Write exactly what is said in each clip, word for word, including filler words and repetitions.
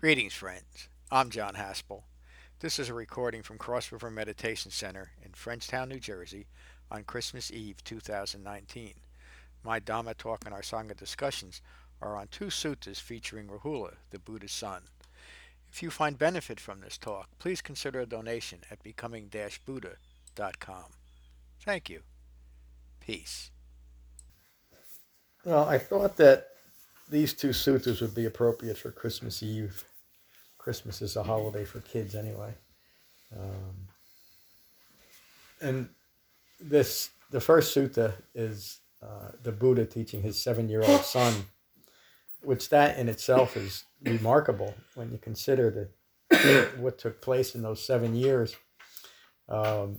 Greetings, friends. I'm John Haspel. This is a recording from Cross River Meditation Center in Frenchtown, New Jersey on Christmas Eve two thousand nineteen. My Dhamma talk and our Sangha discussions are on two suttas featuring Rahula, the Buddha's son. If you find benefit from this talk, please consider a donation at becoming buddha dot com. Thank you. Peace. Well, I thought that these two sutras would be appropriate for Christmas Eve. Christmas is a holiday for kids anyway. Um, and this, the first sutta is uh, the Buddha teaching his seven-year-old son, which that in itself is remarkable when you consider the, what took place in those seven years. Um,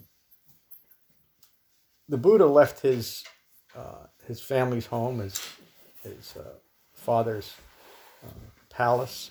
the Buddha left his uh, his family's home, his his uh, father's uh, palace,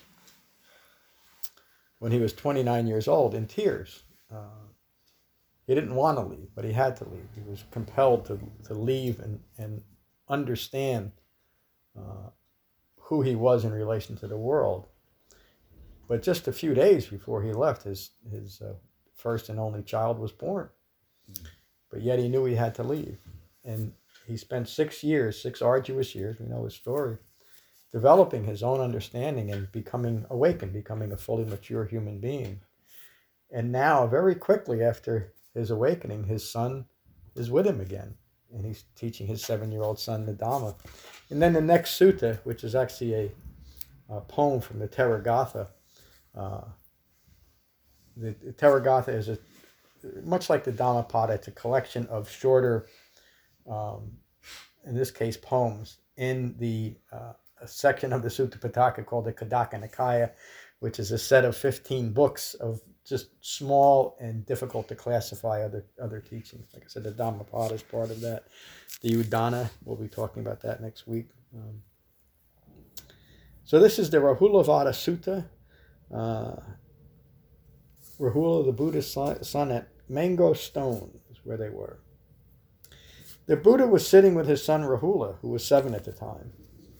when he was twenty-nine years old, in tears. Uh, he didn't want to leave, but he had to leave. He was compelled to, to leave and, and understand uh, who he was in relation to the world. But just a few days before he left, his, his uh, first and only child was born. Mm. But yet he knew he had to leave. And he spent six years, six arduous years, we know his story, developing his own understanding and becoming awakened, becoming a fully mature human being. And now, very quickly after his awakening, his son is with him again. And he's teaching his seven-year-old son the Dhamma. And then the next sutta, which is actually a, a poem from the Therigatha. Uh, the, the Therigatha is a, much like the Dhammapada, it's a collection of shorter, um, in this case, poems in the uh, a section of the Sutta Pitaka called the Khandaka Nikaya, which is a set of fifteen books of just small and difficult to classify other other teachings. Like I said, the Dhammapada is part of that. The Udana, we'll be talking about that next week. Um, so this is the Rahulavada Sutta. Uh, Rahula, the Buddha's son, at Mango Stone is where they were. The Buddha was sitting with his son Rahula, who was seven at the time.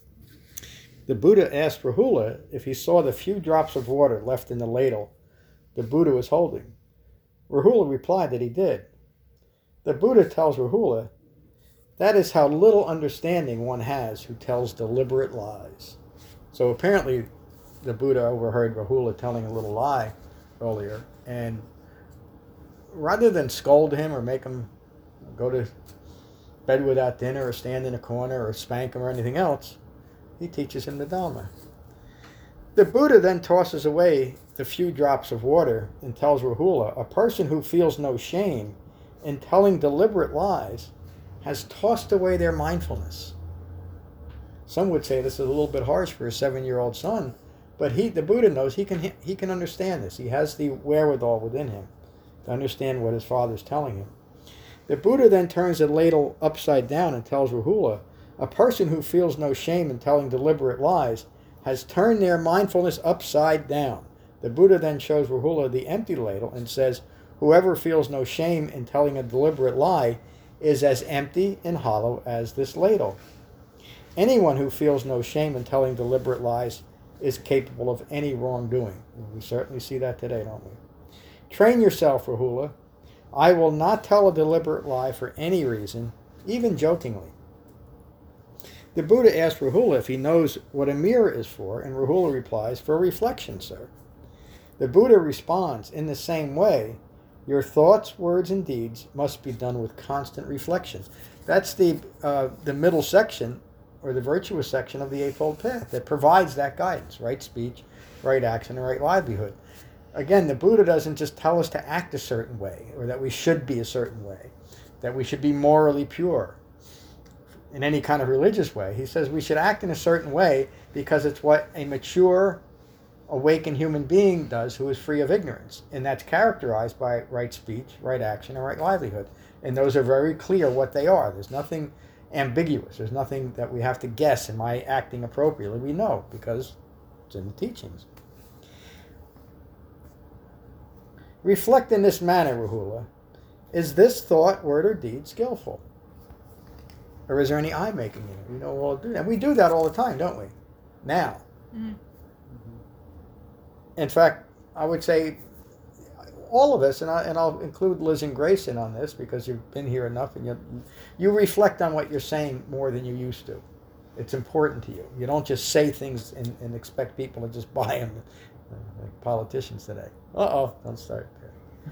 The Buddha asked Rahula if he saw the few drops of water left in the ladle the Buddha was holding. Rahula replied that he did. The Buddha tells Rahula, that is how little understanding one has who tells deliberate lies. So apparently the Buddha overheard Rahula telling a little lie earlier, and rather than scold him or make him go to bed without dinner or stand in a corner or spank him or anything else, he teaches him the Dhamma. The Buddha then tosses away the few drops of water and tells Rahula, a person who feels no shame in telling deliberate lies has tossed away their mindfulness. Some would say this is a little bit harsh for a seven-year-old son, but he, the Buddha knows he can he can understand this. He has the wherewithal within him to understand what his father's telling him. The Buddha then turns the ladle upside down and tells Rahula, a person who feels no shame in telling deliberate lies has turned their mindfulness upside down. The Buddha then shows Rahula the empty ladle and says, whoever feels no shame in telling a deliberate lie is as empty and hollow as this ladle. Anyone who feels no shame in telling deliberate lies is capable of any wrongdoing. We certainly see that today, don't we? Train yourself, Rahula. I will not tell a deliberate lie for any reason, even jokingly. The Buddha asked Rahula if he knows what a mirror is for, and Rahula replies, for reflection, sir. The Buddha responds, in the same way, your thoughts, words, and deeds must be done with constant reflection. That's the uh, the middle section, or the virtuous section of the Eightfold Path that provides that guidance, right speech, right action, and right livelihood. Again, the Buddha doesn't just tell us to act a certain way, or that we should be a certain way, that we should be morally pure in any kind of religious way. He says we should act in a certain way because it's what a mature, awakened human being does who is free of ignorance. And that's characterized by right speech, right action, and right livelihood. And those are very clear what they are. There's nothing ambiguous. There's nothing that we have to guess, am I acting appropriately? We know because it's in the teachings. Reflect in this manner, Rahula. Is this thought, word, or deed skillful? Or is there any eye-making in it? We know we'll do that. And we do that all the time, don't we? Now. Mm-hmm. in fact, I would say all of us, and, I, and I'll include Liz and Grace in on this because you've been here enough, and you, you reflect on what you're saying more than you used to. It's important to you. You don't just say things and, and expect people to just buy them, like politicians today. Uh-oh, don't start there.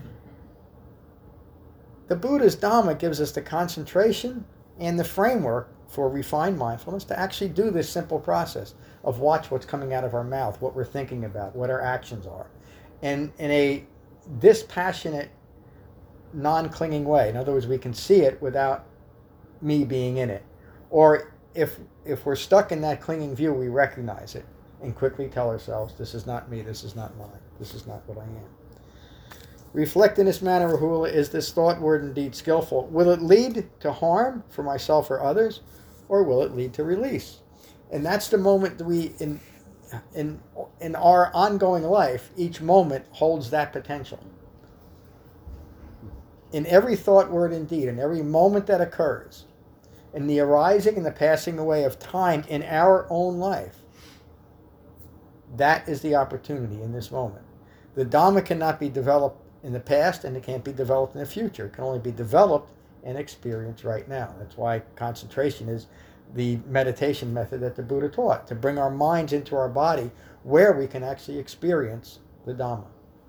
The Buddha's Dhamma gives us the concentration and the framework for refined mindfulness to actually do this simple process of watch what's coming out of our mouth, what we're thinking about, what our actions are. And in a dispassionate, non-clinging way. In other words, we can see it without me being in it. Or if if we're stuck in that clinging view, we recognize it and quickly tell ourselves, this is not me, this is not mine, this is not what I am. Reflect in this manner, Rahula, is this thought, word, and deed skillful? Will it lead to harm for myself or others, or will it lead to release? And that's the moment that we, in, in, in our ongoing life, each moment holds that potential. In every thought, word, and deed, in every moment that occurs, in the arising and the passing away of time in our own life, that is the opportunity in this moment. The Dhamma cannot be developed in the past, and it can't be developed in the future. It can only be developed and experienced right now. That's why concentration is the meditation method that the Buddha taught, to bring our minds into our body where we can actually experience the Dhamma.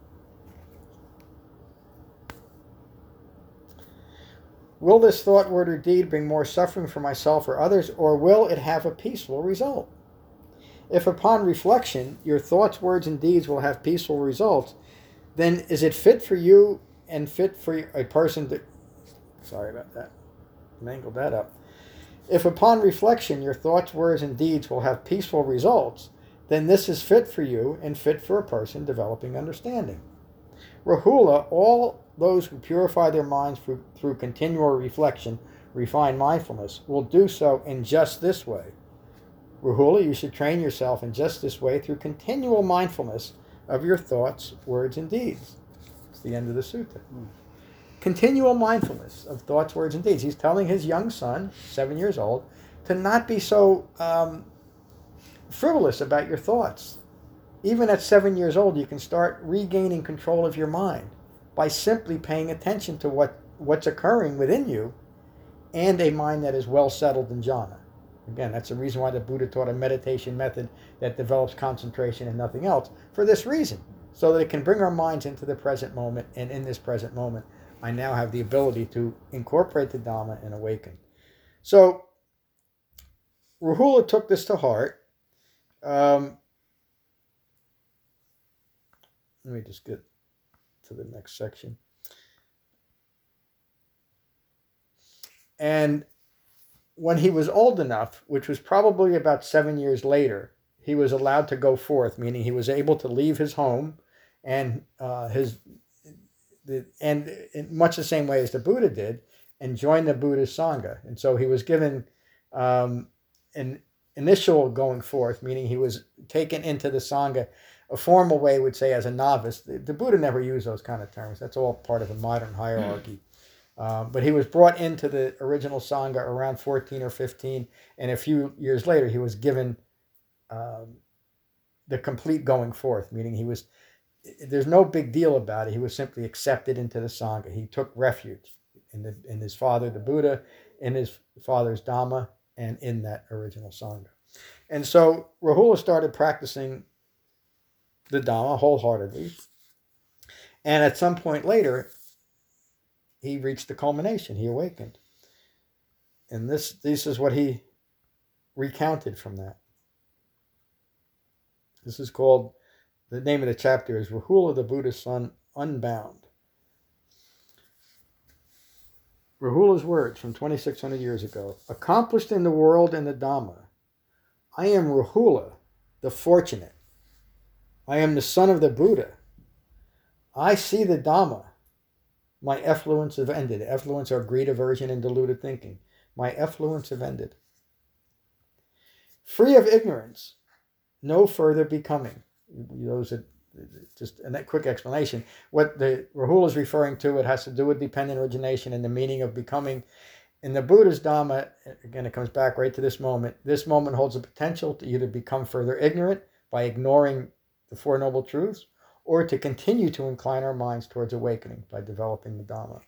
Will this thought, word, or deed bring more suffering for myself or others, or will it have a peaceful result? If upon reflection your thoughts, words, and deeds will have peaceful results, then is it fit for you and fit for a person to... Sorry about that. Mangled that up. If upon reflection your thoughts, words, and deeds will have peaceful results, then this is fit for you and fit for a person developing understanding. Rahula, all those who purify their minds through, through continual reflection, refine mindfulness, will do so in just this way. Rahula, you should train yourself in just this way through continual mindfulness of your thoughts, words, and deeds. It's the end of the sutta. Mm. Continual mindfulness of thoughts, words, and deeds. He's telling his young son, seven years old, to not be so um, frivolous about your thoughts. Even at seven years old, you can start regaining control of your mind by simply paying attention to what, what's occurring within you, and a mind that is well settled in jhana. Again, that's the reason why the Buddha taught a meditation method that develops concentration and nothing else, for this reason, so that it can bring our minds into the present moment, and in this present moment, I now have the ability to incorporate the Dhamma and awaken. So, Rahula took this to heart. Um, let me just get to the next section. And when he was old enough, which was probably about seven years later, he was allowed to go forth, meaning he was able to leave his home and uh, his, the, and in much the same way as the Buddha did, and join the Buddhist Sangha. And so he was given um, an initial going forth, meaning he was taken into the Sangha. A formal way would say as a novice. The, the Buddha never used those kind of terms. That's all part of a modern hierarchy. Uh, but he was brought into the original Sangha around fourteen or fifteen, and a few years later he was given um, the complete going forth, meaning he was, there's no big deal about it. He was simply accepted into the Sangha. He took refuge in, the, in his father, the Buddha, in his father's Dhamma, and in that original Sangha. And so Rahula started practicing the Dhamma wholeheartedly. And at some point later, he reached the culmination. He awakened. And this, this is what he recounted from that. This is called, the name of the chapter is Rahula the Buddha's Son Unbound. Rahula's words from twenty-six hundred years ago. Accomplished in the world and the Dhamma, I am Rahula, the fortunate. I am the son of the Buddha. I see the Dhamma. My effluence have ended. Effluence are greed, aversion, and deluded thinking. My effluence have ended. Free of ignorance, no further becoming. Those are just a quick explanation. What the Rahula is referring to, it has to do with dependent origination and the meaning of becoming. In the Buddha's Dhamma, again, it comes back right to this moment. This moment holds the potential to either become further ignorant by ignoring the Four Noble Truths, or to continue to incline our minds towards awakening by developing the Dhamma.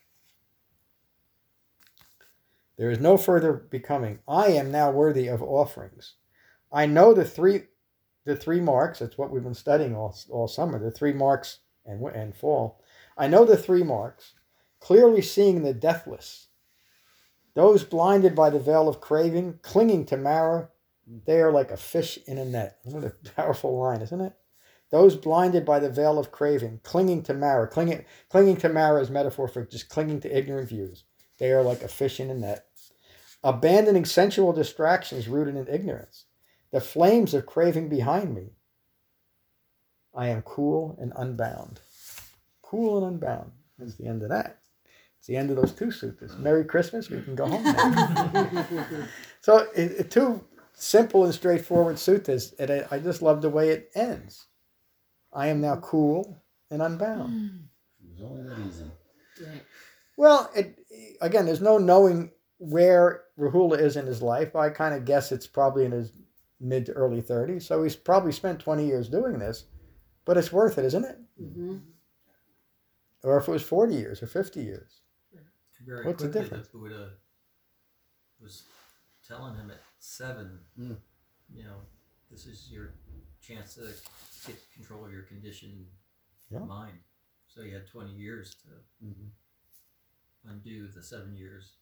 There is no further becoming. I am now worthy of offerings. I know the three the three marks. That's what we've been studying all, all summer, the three marks and, and fall. I know the three marks, clearly seeing the deathless. Those blinded by the veil of craving, clinging to Mara, they are like a fish in a net. What a powerful line, isn't it? Those blinded by the veil of craving, clinging to Mara. Clinging, clinging to Mara is metaphor for just clinging to ignorant views. They are like a fish in a net. Abandoning sensual distractions rooted in ignorance. The flames of craving behind me. I am cool and unbound. Cool and unbound. That's the end of that. It's the end of those two suttas. Merry Christmas. We can go home now. So it, it, two simple and straightforward suttas, and I, I just love the way it ends. I am now cool and unbound. It was only that easy. Right. Well, it, again, there's no knowing where Rahula is in his life. I kind of guess it's probably in his mid to early thirties. So he's probably spent twenty years doing this, but it's worth it, isn't it? Mm-hmm. Or if it was forty years or fifty years. Very What's the quickly, difference? the Buddha was telling him at seven, Mm. you know, this is your chance to get control of your conditioned Yeah. mind. So you had twenty years to Mm-hmm. undo the seven years.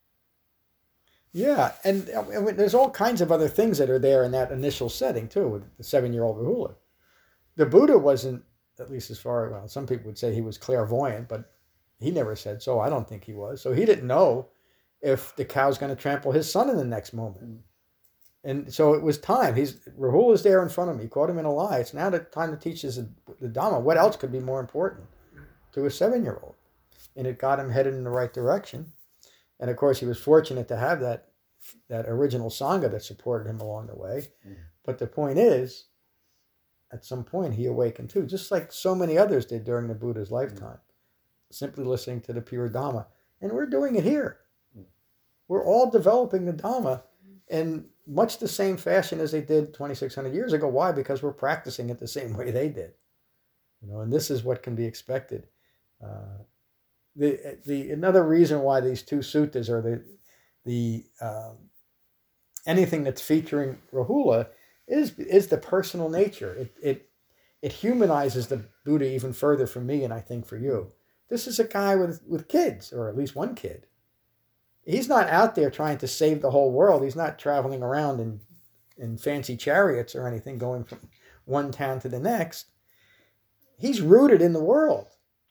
Yeah, and, and there's all kinds of other things that are there in that initial setting too, with the seven-year-old Rahula. The Buddha wasn't, at least as far, well, some people would say he was clairvoyant, but he never said so. I don't think he was. So he didn't know if the cow's going to trample his son in the next moment. Mm. And so it was time. He's Rahula's there in front of him. He caught him in a lie. It's now the time to teach us the Dhamma. What else could be more important to a seven-year-old? And it got him headed in the right direction. And of course, he was fortunate to have that that original Sangha that supported him along the way. Mm. But the point is, at some point, he awakened too, just like so many others did during the Buddha's lifetime, simply listening to the pure Dhamma. And we're doing it here. Mm. We're all developing the Dhamma in much the same fashion as they did twenty-six hundred years ago. Why? Because we're practicing it the same way they did. You know, and this is what can be expected. Uh, the the another reason why these two suttas are the the um, anything that's featuring Rahula is is the personal nature. It it it humanizes the Buddha even further for me, and I think for you. This is a guy with with kids, or at least one kid. He's not out there trying to save the whole world. He's not traveling around in in fancy chariots or anything, going from one town to the next. He's rooted in the world.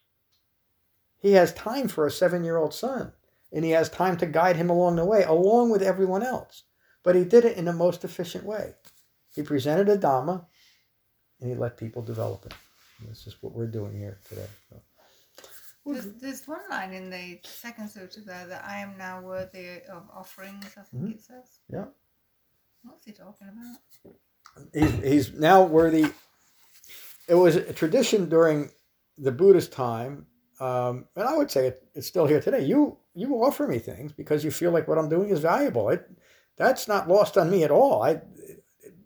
He has time for a seven-year-old son, and he has time to guide him along the way, along with everyone else. But he did it in the most efficient way. He presented a Dhamma, and he let people develop it. And this is what we're doing here today. So, There's, there's one line in the second sutta there that I am now worthy of offerings, I think Mhm. it says. Yeah. What's he talking about? he's, he's now worthy. It was a tradition during the Buddha's time, um, and I would say it, it's still here today. You you offer me things because you feel like what I'm doing is valuable. It, that's not lost on me at all. I, it,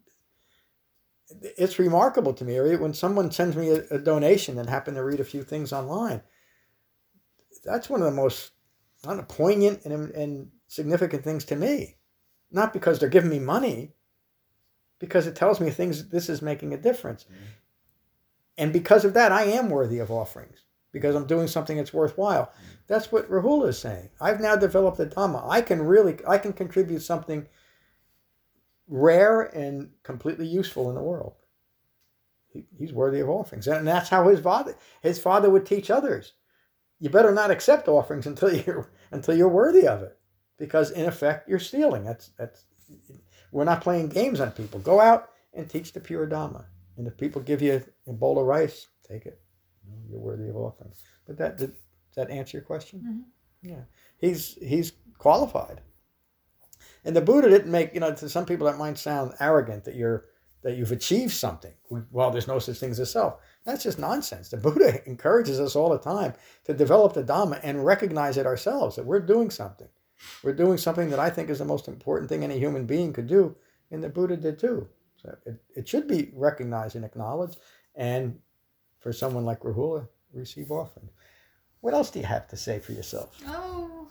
it's remarkable to me. Or when someone sends me a, a donation and happen to read a few things online, that's one of the most I don't know, poignant and, and significant things to me. Not because they're giving me money, because it tells me things, this is making a difference. Mm. And because of that, I am worthy of offerings, because I'm doing something that's worthwhile. That's what Rahula is saying. I've now developed the Dhamma. I can really, I can contribute something rare and completely useful in the world. He, he's worthy of offerings. And that's how his father, his father would teach others. You better not accept offerings until you're, until you're worthy of it. Because in effect, you're stealing. That's, that's, we're not playing games on people. Go out and teach the pure Dhamma. And if people give you a bowl of rice, take it. You're worthy of offerings. But that, did that answer your question? Mm-hmm. Yeah. He's, he's qualified. And the Buddha didn't make, you know, to some people that might sound arrogant that you're, that you've achieved something. Well, there's no such thing as a self. That's just nonsense. The Buddha encourages us all the time to develop the Dhamma and recognize it ourselves, that we're doing something. We're doing something that I think is the most important thing any human being could do, and the Buddha did too. So it, it should be recognized and acknowledged, and for someone like Rahula, receive offerings. What else do you have to say for yourself? Oh.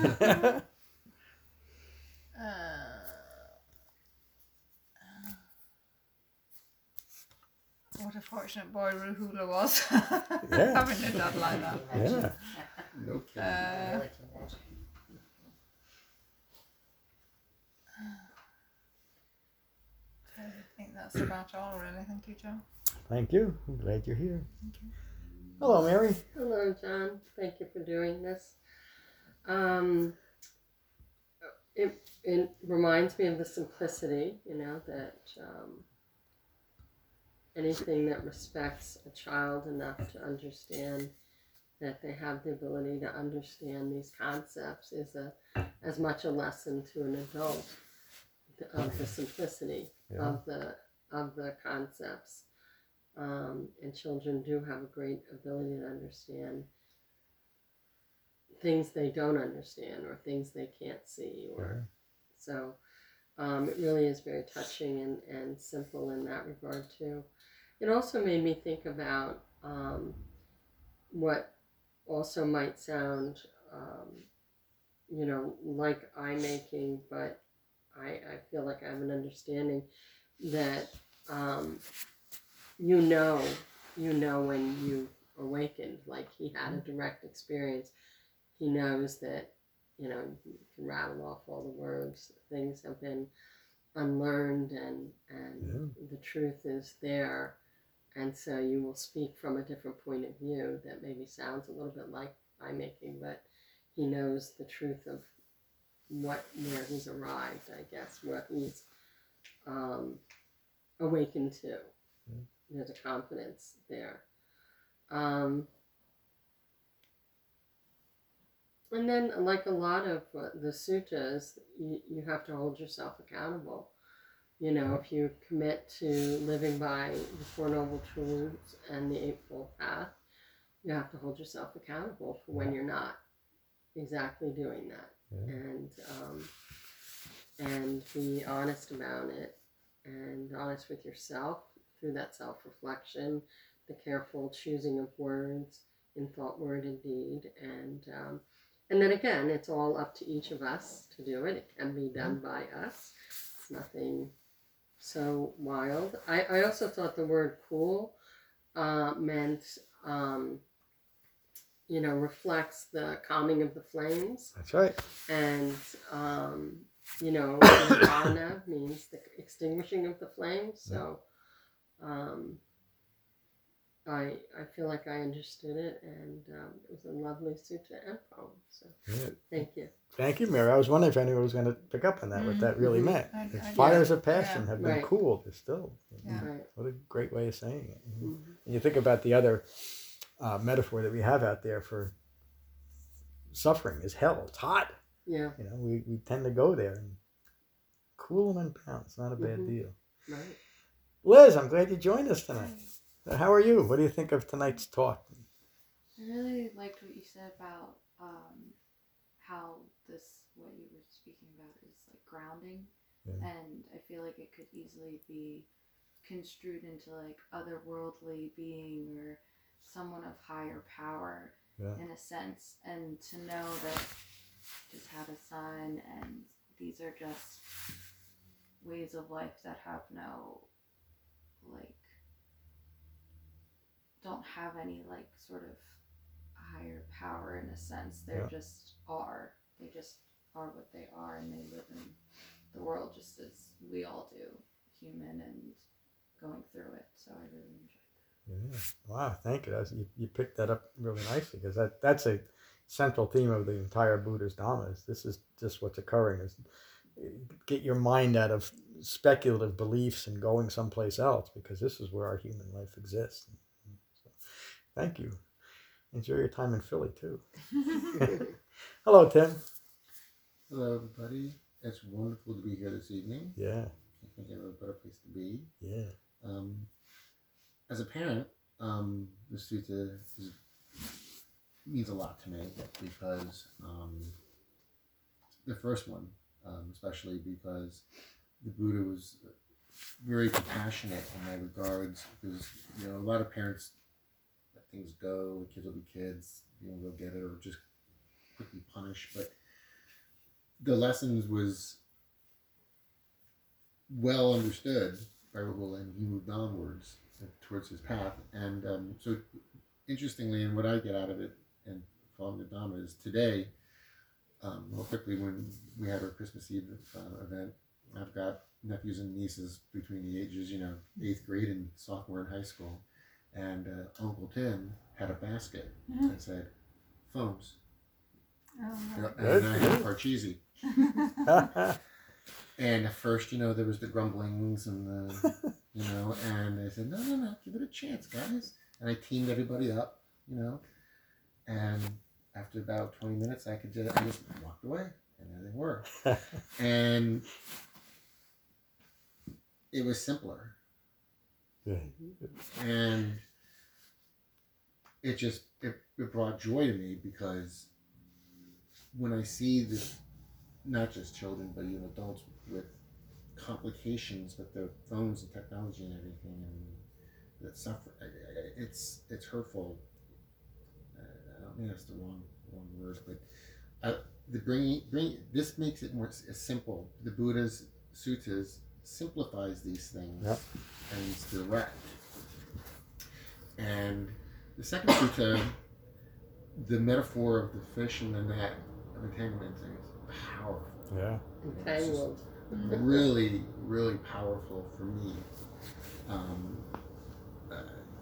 uh, what a fortunate boy Rahula was. Yeah. Having a dad like that. Yeah. No kidding. Uh, I think that's about all, really. Thank you, Joe. Thank you. I'm glad you're here. Hello, Mary. Hello, John. Thank you for doing this. Um, it, it reminds me of the simplicity, you know, that um, anything that respects a child enough to understand that they have the ability to understand these concepts is a as much a lesson to an adult of the simplicity Yeah. of the of the concepts. Um, and children do have a great ability to understand things they don't understand or things they can't see. Or Yeah. so um, it really is very touching and, and simple in that regard too. It also made me think about um, what also might sound, um, you know, like eye making, but I, I feel like I have an understanding that um, you know, you know when you awakened, like he had a direct experience. He knows that, you know, you can rattle off all the words, things have been unlearned and, and Yeah. the truth is there. And so you will speak from a different point of view that maybe sounds a little bit like eye making, but he knows the truth of what, where he's arrived, I guess, what he's um, awakened to. Mm. There's a confidence there. Um, and then, like a lot of uh, the suttas, you, you have to hold yourself accountable. You know, if you commit to living by the Four Noble Truths and the Eightfold Path, you have to hold yourself accountable for when you're not exactly doing that. Yeah. And um, and be honest about it, and honest with yourself through that self-reflection, the careful choosing of words in thought, word, and deed. And um, and then again, it's all up to each of us to do it. It can be done by us. It's nothing so wild. I, I also thought the word cool uh, meant, um, you know, reflects the calming of the flames. That's right. And, um, you know, Nirvana means the extinguishing of the flames. So um, I I feel like I understood it, and um, it was a lovely sutta and poem. So Yeah. thank you. Thank you, Mary. I was wondering if anyone was going to pick up on that, what that really Mhm. meant. I- The I- fires of passion yeah. have been Right. cooled. They're still. Yeah. Right. What a great way of saying it. you know. Mhm. And you think about the other uh, metaphor that we have out there for suffering is hell. It's hot. Yeah. You know, we, we tend to go there and cool and unbound. It's not a bad Mhm. deal. Right. Liz, I'm glad you joined us tonight. Uh, How are you? What do you think of tonight's talk? I really liked what you said about um, how this, what you were speaking about, is like grounding, Yeah. and I feel like it could easily be construed into like otherworldly being or someone of higher power Yeah. in a sense, and to know that just had a son and these are just ways of life that have no like don't have any like sort of higher power in a sense. They're Yeah. just are. They just are what they are, and they live in the world just as we all do, human and going through it. So I really enjoyed Yeah. Wow. Thank you. That's, you. You picked that up really nicely because that, that's a central theme of the entire Buddha's Dhamma. Is this is just what's occurring. Is get your mind out of speculative beliefs and going someplace else because this is where our human life exists. So, thank you. Enjoy your time in Philly too. Hello, Tim. Hello, everybody. It's wonderful to be here this evening. Yeah. I think I have a better place to be. Yeah. Um, as a parent, um, the sutta is, means a lot to me because um, the first one, um, especially because the Buddha was very compassionate in my regards because you know a lot of parents let things go. Kids will be kids. You know, they'll get it or just quickly punish. But the lessons was well understood by Rahul, and he moved onwards towards his path. And um, so, interestingly, and what I get out of it and following the Dhamma is today. Um, real quickly, when we had our Christmas Eve uh, event, I've got nephews and nieces between the ages, you know, eighth grade and sophomore in high school, and uh, Uncle Tim had a basket that said phones, Oh, and I had Parcheesi. And at first, you know, there was the grumblings and the, you know, and they said, no, no, no, give it a chance, guys. And I teamed everybody up, you know, and after about twenty minutes, I could just, I just walked away, and there they were. And it was simpler. And it just, it, it brought joy to me because when I see this, not just children, but even adults with complications with their phones and technology and everything, and that suffer, it's, it's hurtful. I don't mean that's the wrong wrong word, but uh, the bringing bring this makes it more s- simple. The Buddha's suttas simplifies these things Yep. and it's direct. And the second sutta, the metaphor of the fish and the net of entanglement is powerful. Yeah. Entangled. Really, really powerful for me. Um, uh,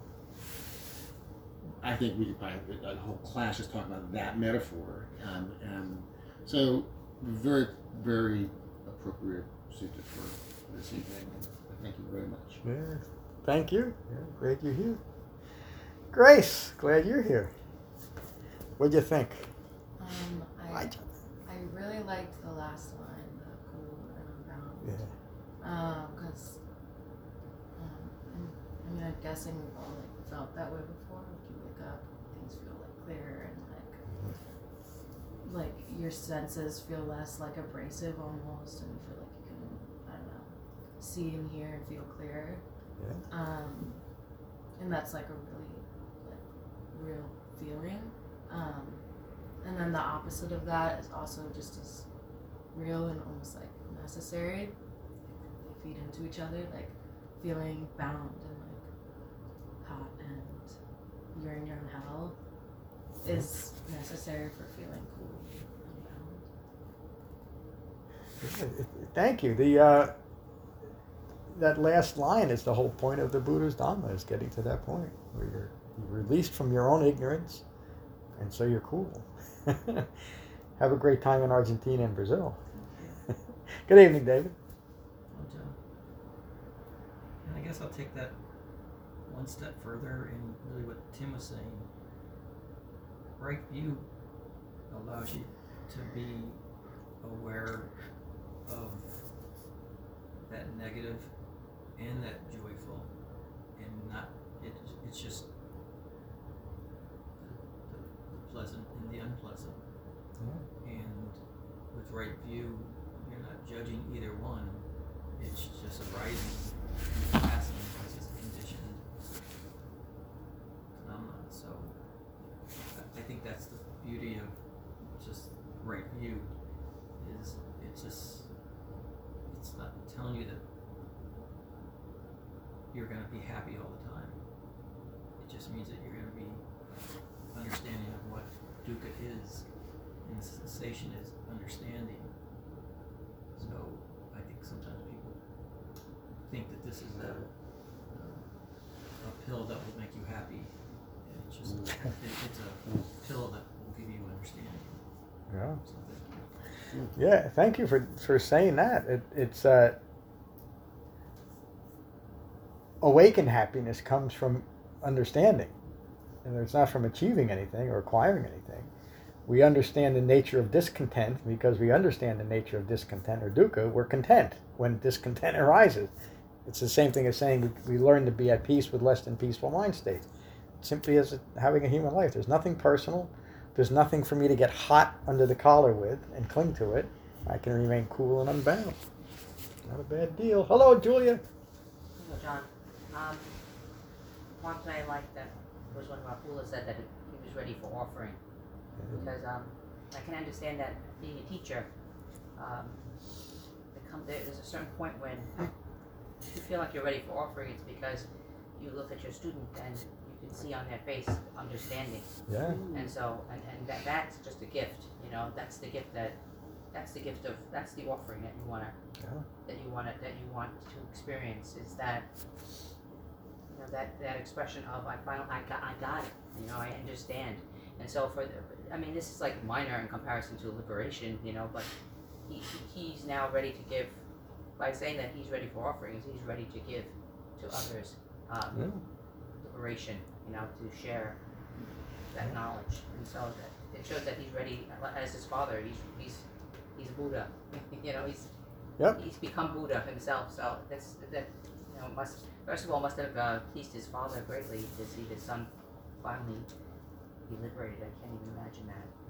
I think we could probably have a whole class just talking about that metaphor. Um, and so, very, very appropriate sutta for this evening. Thank you very much. Yeah. Thank you. Yeah, glad you're here. Grace, glad you're here. What'd you think? Um, I, Hi, I really liked the last line, the cool and unbound. Yeah. Um, cause, um, and, I mean, I'm guessing we've all like felt that way before. Like you wake up, things feel like clearer and like, like your senses feel less like abrasive almost, and you feel like you can, I don't know, see and hear and feel clearer. Yeah. Um, and that's like a really like real feeling. Um, and then the opposite of that is also just as real and almost like necessary. They feed into each other, like feeling bound and like hot and you're in your own hell is necessary for feeling cool and bound. Yeah, thank you. The uh, that last line is the whole point of the Buddha's Dhamma, is getting to that point where you're, you're released from your own ignorance, and so you're cool. Have a great time in Argentina and Brazil. Good evening, David. Well, Joe. And I guess I'll take that one step further in really what Tim was saying. Right view allows you to be aware of that negative and that joyful, and not it. It's just the, the, the pleasant and the unpleasant. Yeah. And with right view, you're not judging either one. It's just arising and passing. It's just a conditioned phenomenon. So I, I think that's the beauty of just right view. Is it's just it's not telling you that you're going to be happy all the time. It just means that you're going to be understanding of what dukkha is, and the sensation is understanding. So I think sometimes people think that this is a, a pill that will make you happy. And it's just it, it's a pill that will give you understanding. Yeah. So that, Yeah, thank you for, for saying that. It, it's uh, awakened happiness comes from understanding, and it's not from achieving anything or acquiring anything. We understand the nature of discontent. Because we understand the nature of discontent or dukkha, we're content when discontent arises. It's the same thing as saying we, we learn to be at peace with less than peaceful mind states. Simply as having a human life. There's nothing personal. There's nothing for me to get hot under the collar with and cling to it. I can remain cool and unbound. Not a bad deal. Hello, Julia. So John, um, one thing I liked that was when Rahula said that he was ready for offering, because um, I can understand that being a teacher, um, there come, there's a certain point when you feel like you're ready for offering. It's because you look at your student and you can see on their face understanding. Yeah. And so, and, and that, that's just a gift, you know, that's the gift that, that's the gift of, that's the offering that you want to, Yeah. that you want to, that you want to experience, is that, you know, that, that expression of, I finally, I got, I got it, you know, I understand. And so for, the, I mean, this is like minor in comparison to liberation, you know, but he, he, he's now ready to give, by saying that he's ready for offerings, he's ready to give to others, um, Yeah. liberation, you know, to share that knowledge. And so that it shows that he's ready, as his father, he's, he's, he's Buddha, you know, he's, Yep. he's become Buddha himself. So that's, that, you know, must, first of all, must have uh, pleased his father greatly to see his son finally be liberated. I can't even imagine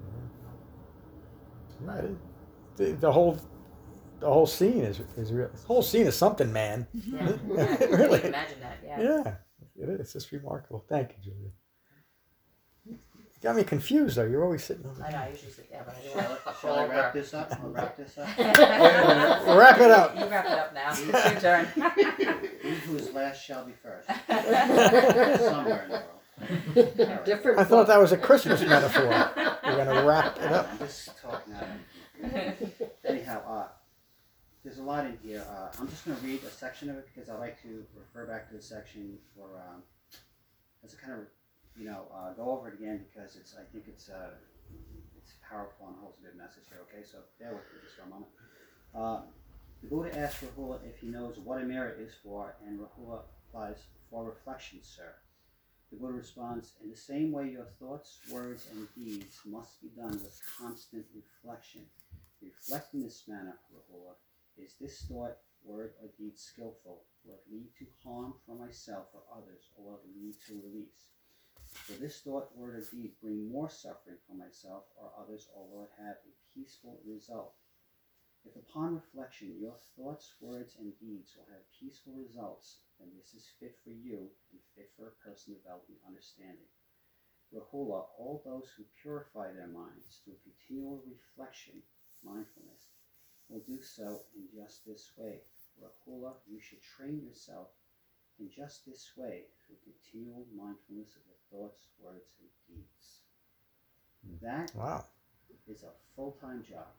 that. Yeah, the, the whole the whole scene is is real. The whole scene is something, man. Yeah, yeah, I can't Really. even imagine that. Yeah. Yeah, it is. It's just remarkable. Thank you, Julia. You got me confused though. You're always sitting over I know. there. I usually sit there, but I didn't want to look up Shall all I over. wrap this up? I'll wrap this up. Wrap it up. You wrap it up now. It's your turn. He who is last shall be first. Somewhere in the world. All right. Different. I thought that was a Christmas metaphor. We're gonna wrap it up. I'm just talking out of Anyhow, uh, there's a lot in here. Uh, I'm just going to read a section of it because I like to refer back to the section for um, as a kind of, you know, uh, go over it again because it's. I think it's uh, it's powerful and holds a good message here. Okay, so bear with me just for a moment. Uh, the Buddha asks Rahula if he knows what a mirror is for, and Rahula replies, "For reflection, sir." The Buddha responds, "In the same way, your thoughts, words, and deeds must be done with constant reflection. Reflect in this manner, Rahula. Is this thought, word, or deed skillful? Will it lead to harm for myself or others, or will it lead to release? Will this thought, word, or deed bring more suffering for myself or others, or will it have a peaceful result? If upon reflection your thoughts, words, and deeds will have peaceful results, then this is fit for you and fit for a person developing understanding. Rahula, all those who purify their minds through continual reflection, mindfulness, will do so in just this way. Rahula, you should train yourself in just this way through continual mindfulness of your thoughts, words, and deeds." That Wow. is a full-time job.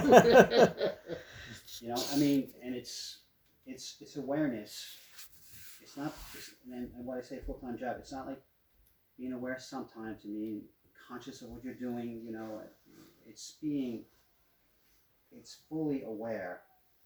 You know, I mean, and it's it's it's awareness. It's not, it's, and, and what I say full-time job, it's not like being aware sometimes and being conscious of what you're doing. You know, it's being, it's fully aware,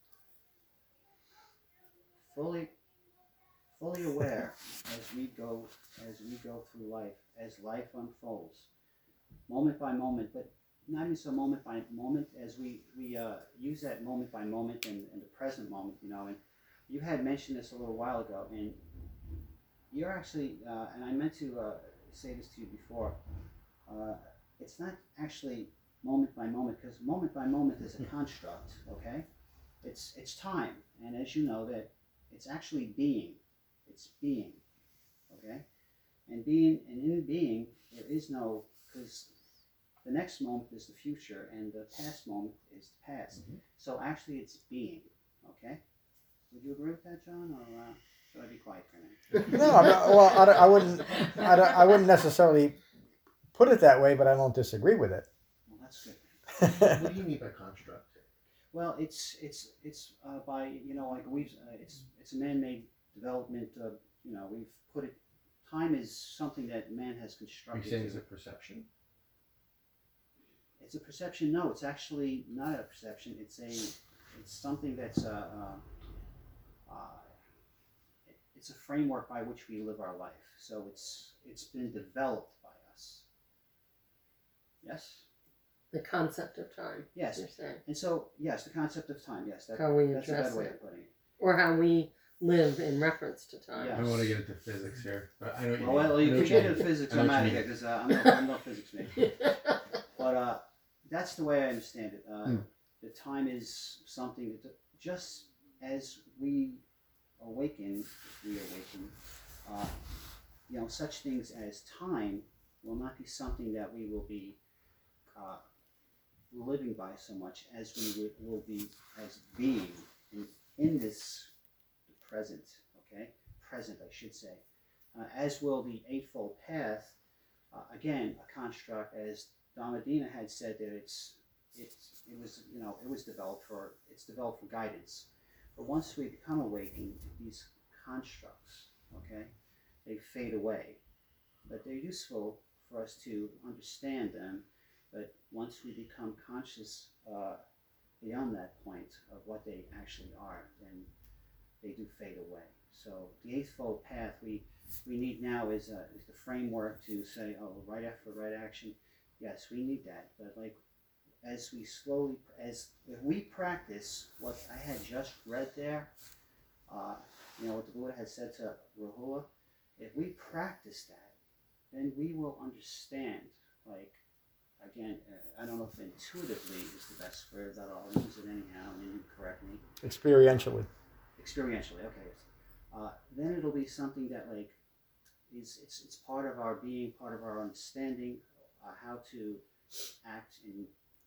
fully, fully aware as we go as we go through life, as life unfolds, moment by moment, but not even so moment by moment as we, we uh, use that moment by moment in, in the present moment, you know. And you had mentioned this a little while ago, and you're actually, uh, and I meant to uh, say this to you before, uh, it's not actually moment by moment, because moment by moment is a construct, okay? It's, it's time, and as you know, that it's actually being, it's being, okay? And being, and in being, there is no, because the next moment is the future, and the past moment is the past. Mm-hmm. So actually, it's being. Okay. Would you agree with that, John, or uh, should I be quiet for a minute? No, I'm not, well, I, don't- I wouldn't. I, don't, I wouldn't necessarily put it that way, but I don't disagree with it. Well, that's good. What do you mean by construct? Well, it's it's it's uh, by you know like we've uh, it's it's a man-made development. Uh, you know, we've put it. Time is something that man has Are you constructed. saying it's a perception? It's a perception. No, it's actually not a perception. It's a, it's something that's a, uh, uh, it, it's a framework by which we live our life. So it's it's been developed by us. Yes. The concept of time. Yes. You're saying. And so yes, the concept of time. Yes, that, How we that's a address better way it. of putting it. Or how we live in reference to time. Yeah. I don't want to get into physics here, but I know what you Well, mean. well, I you know can what get mean. into physics. I know I'm what out you of here mean. because uh, I'm, no, I'm no physics major. But uh, that's the way I understand it. Uh, Hmm. The time is something that just as we awaken, if we awaken, uh, you know, such things as time will not be something that we will be uh, living by so much as we will, will be as being in, in this present, okay? Present, I should say. Uh, as will the Eightfold Path, uh, again, a construct, as Dhammadina had said, that it's, it's, it was, you know, it was developed for, it's developed for guidance. But once we become awakened, these constructs, okay, they fade away. But they're useful for us to understand them. But once we become conscious uh, beyond that point of what they actually are, then they do fade away. So the Eightfold Path we we need now is, uh, is the framework to say, oh, right effort, right action. Yes, we need that. But like as we slowly, as if we practice what I had just read there, uh, you know, what the Buddha had said to Rahula, if we practice that, then we will understand, like, again, uh, I don't know if intuitively is the best word, but I'll use it anyhow, and you correct me. Experientially. Experientially, okay. Yes. Uh, then it'll be something that, like, is it's it's part of our being, part of our understanding, uh, how to act in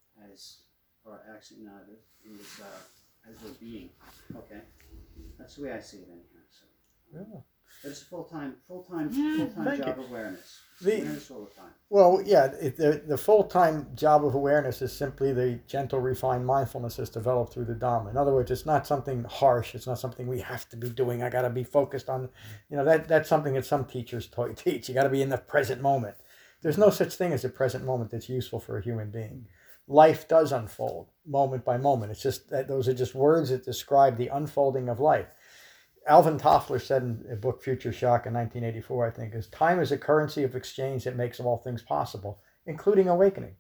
as or act in, uh, in this, uh, as we're being. Okay, that's the way I see it anyhow. So. Yeah. But it's a full-time, full-time, full-time job you. of awareness. The- Awareness all the time. Well, yeah, it, the, the full-time job of awareness is simply the gentle, refined mindfulness that's developed through the Dhamma. In other words, it's not something harsh. It's not something we have to be doing. I got to be focused on, you know, that that's something that some teachers t- teach. You got to be in the present moment. There's no such thing as a present moment that's useful for a human being. Life does unfold moment by moment. It's just that those are just words that describe the unfolding of life. Alvin Toffler said in a book, Future Shock, in nineteen eighty-four, I think, is time is a currency of exchange that makes all things possible, including awakening.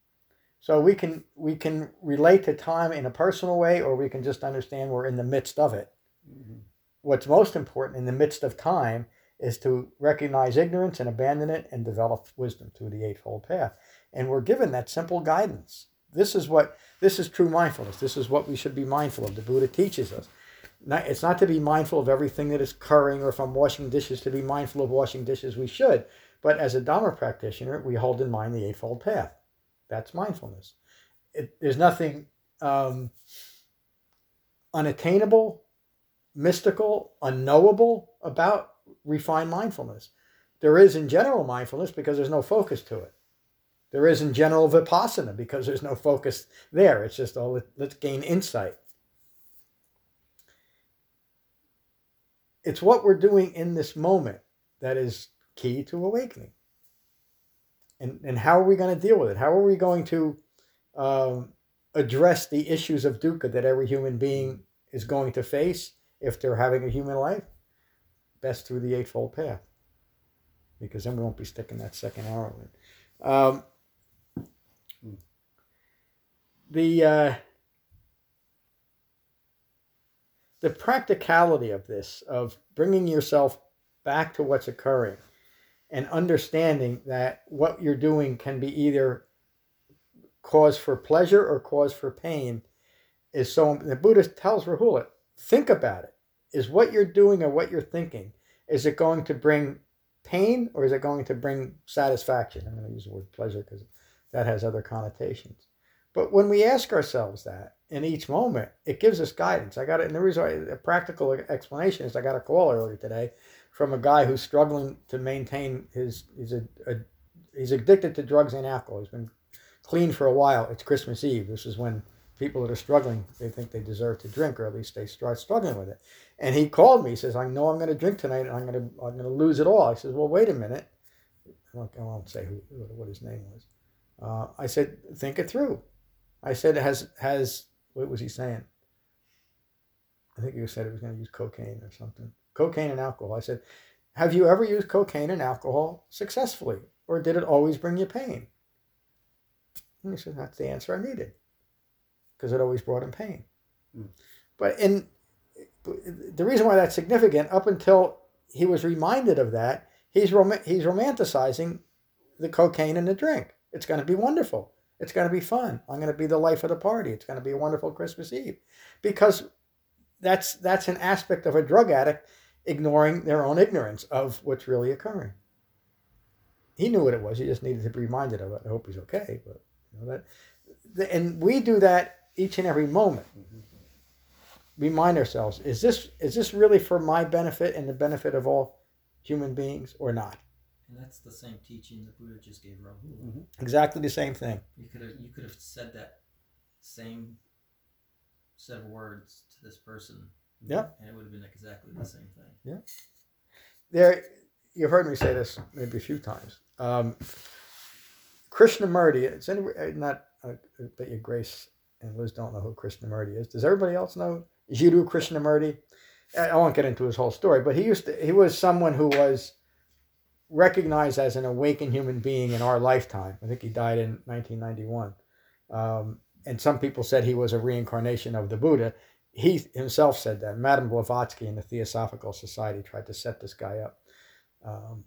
So we can we can relate to time in a personal way, or we can just understand we're in the midst of it. Mm-hmm. What's most important in the midst of time is to recognize ignorance and abandon it and develop wisdom through the Eightfold Path. And we're given that simple guidance. This is what this is true mindfulness. This is what we should be mindful of. The Buddha teaches us. Not, it's not to be mindful of everything that is occurring, or if I'm washing dishes, to be mindful of washing dishes. We should. But as a Dhamma practitioner, we hold in mind the Eightfold Path. That's mindfulness. It, there's nothing um, unattainable, mystical, unknowable about refined mindfulness. There is in general mindfulness because there's no focus to it. There is in general vipassana because there's no focus there. It's just, oh, let, let's gain insight. It's what we're doing in this moment that is key to awakening. And, and how are we going to deal with it? How are we going to um, address the issues of dukkha that every human being is going to face if they're having a human life? Best through the Eightfold Path. Because then we won't be sticking that second arrow in. Um, the... Uh, The practicality of this, of bringing yourself back to what's occurring and understanding that what you're doing can be either cause for pleasure or cause for pain, is so, the Buddha tells Rahula, think about it. Is what you're doing or what you're thinking, is it going to bring pain or is it going to bring satisfaction? I'm going to use the word pleasure because that has other connotations. But when we ask ourselves that in each moment, it gives us guidance. I got it, and the reason why, a practical explanation is I got a call earlier today from a guy who's struggling to maintain his, he's a, a he's addicted to drugs and alcohol. He's been clean for a while. It's Christmas Eve. This is when people that are struggling, they think they deserve to drink, or at least they start struggling with it. And he called me. He says, I know I'm going to drink tonight, and I'm going to I'm going to lose it all. I says, well, wait a minute. I won't, I won't say who, what his name was. Uh, I said, think it through. I said, has, has, what was he saying? I think he said he was going to use cocaine or something. Cocaine and alcohol. I said, have you ever used cocaine and alcohol successfully? Or did it always bring you pain? And he said, that's the answer I needed. Because it always brought him pain. Mm. But in, the reason why that's significant, up until he was reminded of that, he's rom- he's romanticizing the cocaine and the drink. It's going to be wonderful. It's going to be fun. I'm going to be the life of the party. It's going to be a wonderful Christmas Eve. Because that's that's an aspect of a drug addict ignoring their own ignorance of what's really occurring. He knew what it was. He just needed to be reminded of it. I hope he's okay. But you know that, and we do that each and every moment. Mm-hmm. Remind ourselves: is this is this really for my benefit and the benefit of all human beings, or not? And that's the same teaching the Buddha just gave Rahula. Mm-hmm. Exactly the same thing. You could have you could have said that same set of words to this person. Yeah. And it would have been exactly the same thing. Yeah. There, you've heard me say this maybe a few times. Um, Krishnamurti, it's any, not, uh, but your Grace and Liz don't know who Krishnamurti is. Does everybody else know Jiddu Krishnamurti? I won't get into his whole story, but he used to, he was someone who was recognized as an awakened human being in our lifetime. I think he died in nineteen ninety-one. Um, and some people said he was a reincarnation of the Buddha. He himself said that. Madame Blavatsky in the Theosophical Society tried to set this guy up. Um,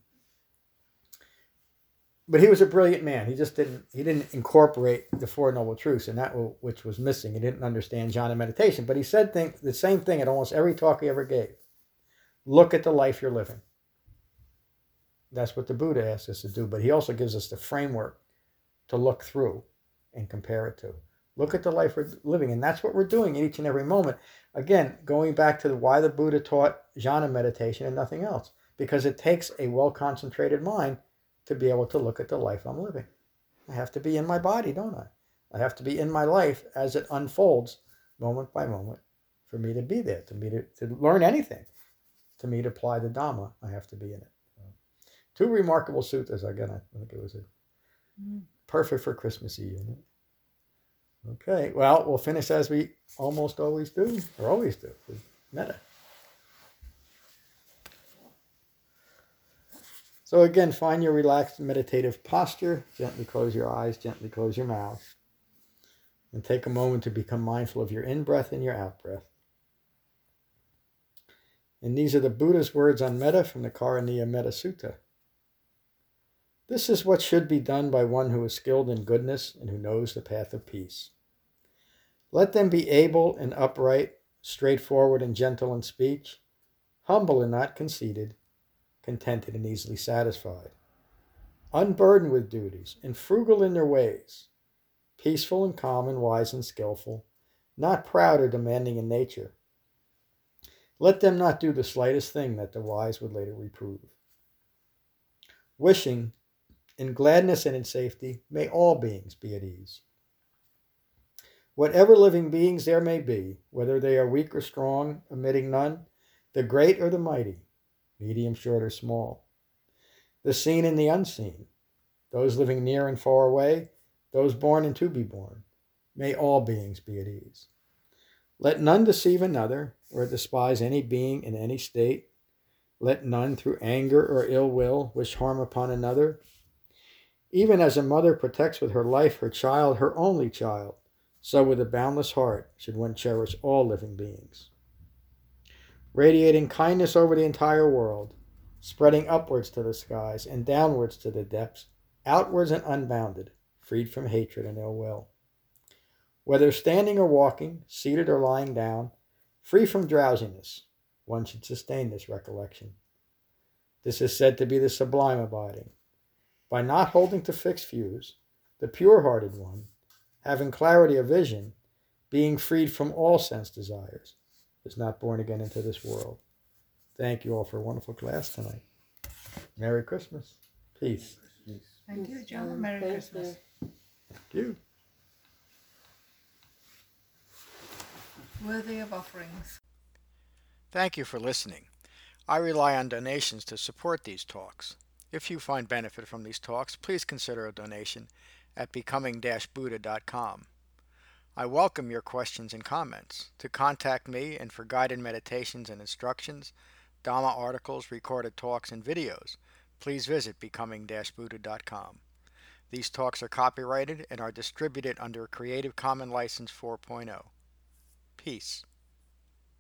but he was a brilliant man. He just didn't, he didn't incorporate the Four Noble Truths, and that w- which was missing. He didn't understand jhana meditation, but he said thing, the same thing at almost every talk he ever gave. Look at the life you're living. That's what the Buddha asks us to do, but he also gives us the framework to look through and compare it to. Look at the life we're living, and that's what we're doing in each and every moment. Again, going back to the, why the Buddha taught jhana meditation and nothing else, because it takes a well-concentrated mind to be able to look at the life I'm living. I have to be in my body, don't I? I have to be in my life as it unfolds moment by moment for me to be there, to me to, to learn anything, to me to apply the Dhamma. I have to be in it. Two remarkable suttas. Again, I think it was a mm. perfect for Christmas Eve, isn't it? Okay, well, we'll finish as we almost always do, or always do, with metta. So again, find your relaxed meditative posture. Gently close your eyes, gently close your mouth. And take a moment to become mindful of your in-breath and your out-breath. And these are the Buddha's words on metta from the Karaniya Metta Sutta. This is what should be done by one who is skilled in goodness and who knows the path of peace. Let them be able and upright, straightforward and gentle in speech, humble and not conceited, contented and easily satisfied, unburdened with duties and frugal in their ways, peaceful and calm and wise and skillful, not proud or demanding in nature. Let them not do the slightest thing that the wise would later reprove. Wishing, in gladness and in safety, may all beings be at ease. Whatever living beings there may be, whether they are weak or strong, omitting none, the great or the mighty, medium, short, or small, the seen and the unseen, those living near and far away, those born and to be born, may all beings be at ease. Let none deceive another or despise any being in any state. Let none through anger or ill will wish harm upon another. Even as a mother protects with her life her child, her only child, so with a boundless heart should one cherish all living beings. Radiating kindness over the entire world, spreading upwards to the skies and downwards to the depths, outwards and unbounded, freed from hatred and ill will. Whether standing or walking, seated or lying down, free from drowsiness, one should sustain this recollection. This is said to be the sublime abiding. By not holding to fixed views, the pure-hearted one, having clarity of vision, being freed from all sense desires, is not born again into this world. Thank you all for a wonderful class tonight. Merry Christmas. Peace. Thank you, John. Merry Thank Christmas. you. Thank you. Worthy of offerings. Thank you for listening. I rely on donations to support these talks. If you find benefit from these talks, please consider a donation at becoming dash buddha dot com. I welcome your questions and comments. To contact me and for guided meditations and instructions, Dhamma articles, recorded talks, and videos, please visit becoming dash buddha dot com. These talks are copyrighted and are distributed under a Creative Commons License four point oh. Peace.